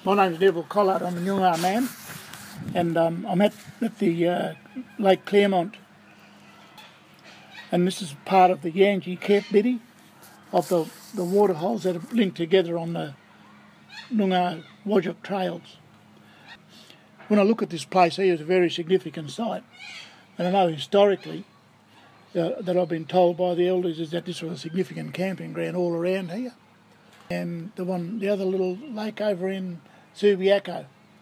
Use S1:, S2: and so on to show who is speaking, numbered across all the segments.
S1: My name's Neville Collard. I'm a Noongar man, and I'm at the Lake Claremont, and this is part of the Yangtze Biddy of the waterholes that are linked together on the Noongar Whadjuk trails. When I look at this place here, it's a very significant site, and I know historically that I've been told by the elders is that this was a significant camping ground all around here. And the other little lake over in Subiaco,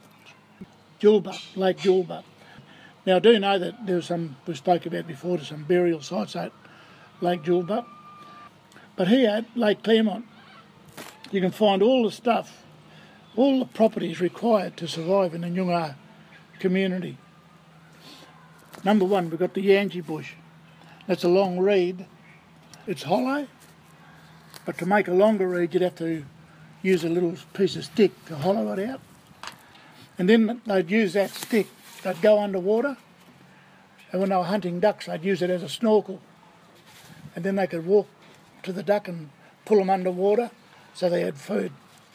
S1: Lake Julba. Now I do know that there was we spoke about before, there's some burial sites at Lake Julba. But here at Lake Claremont, you can find all the stuff, all the properties required to survive in the Noongar community. Number one, we've got the Yangtze bush. That's a long reed. It's hollow, but to make a longer reed, you'd have to use a little piece of stick to hollow it out. And then they'd use that stick, they'd go underwater, and when they were hunting ducks, they'd use it as a snorkel. And then they could walk to the duck and pull them underwater so they had food.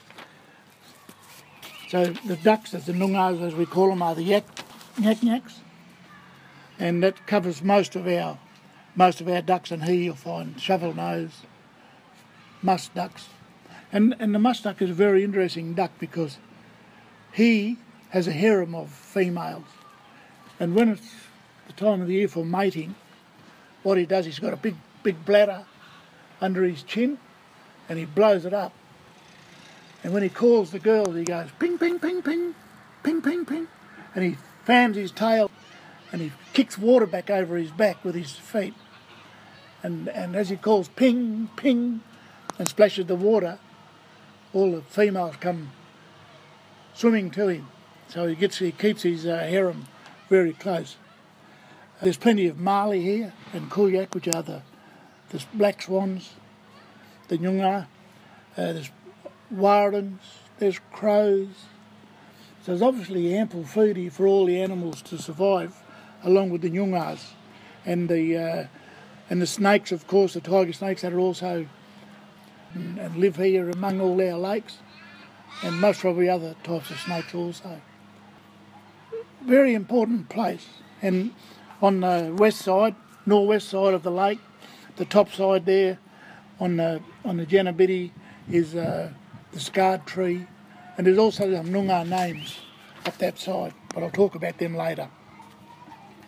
S1: So the ducks, the Noongars as we call them, are the yak-nyaks, and that covers most of our ducks. And here you'll find shovel-nose, musk ducks. And the musk duck is a very interesting duck because he has a harem of females. And when it's the time of the year for mating, what he does, he's got a big bladder under his chin and he blows it up. And when he calls the girls, he goes ping, ping, ping, ping, ping, ping, ping. And he fans his tail and he kicks water back over his back with his feet. And as he calls ping, ping, and splashes the water, all the females come swimming to him. So he keeps his harem very close. There's plenty of Marley here and Kuyak, which are the black swans, the Noongar. There's wardens, there's crows. So there's obviously ample food here for all the animals to survive, along with the Noongars. And the snakes, of course, the tiger snakes that are also and live here among all our lakes, and most probably other types of snakes also. Very important place. And on the northwest side of the lake, the top side there, on the Janabiddy is the scarred tree, and there's also some Noongar names up that side, but I'll talk about them later.